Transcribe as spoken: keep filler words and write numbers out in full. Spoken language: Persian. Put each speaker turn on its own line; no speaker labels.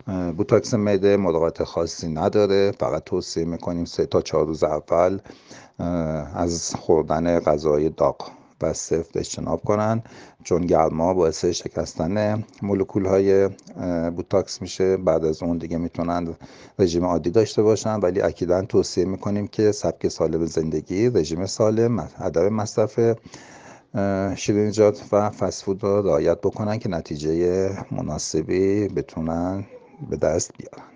بوتاکس معده ملاقات خاصی نداره، فقط توصیه میکنیم سه تا چهار روز اول از خوردن غذای داغ و سفت اجتناب کنن، چون گرما باعث شکستن مولکول های بوتاکس میشه. بعد از اون دیگه میتونن رژیم عادی داشته باشن، ولی اکیدا توصیه میکنیم که سبک سالم زندگی، رژیم سالم، عدم مصرف شیرینیجات و فسفود رو رعایت بکنن که نتیجه مناسبی بتونن به دست بیارن.